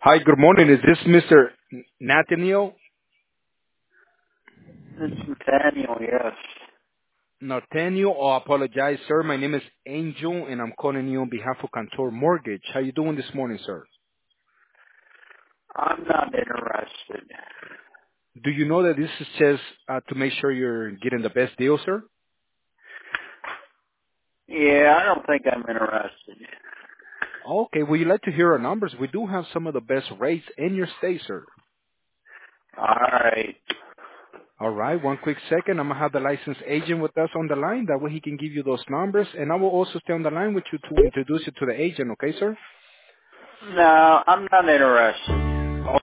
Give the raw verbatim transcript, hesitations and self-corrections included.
Hi, good morning. Is this Mister Nathaniel? It's Nathaniel, yes. Nathaniel, oh, I apologize, sir. My name is Angel, and I'm calling you on behalf of Cantor Mortgage. How you doing this morning, sir? I'm not interested. Do you know that this is just uh, to make sure you're getting the best deal, sir? Yeah, I don't think I'm interested. Okay, would you like to hear our numbers? We do have some of the best rates in your state, sir. All right. All right, one quick second. I'm going to have the licensed agent with us on the line. That way he can give you those numbers, and I will also stay on the line with you to introduce you to the agent, okay, sir? No, I'm not interested.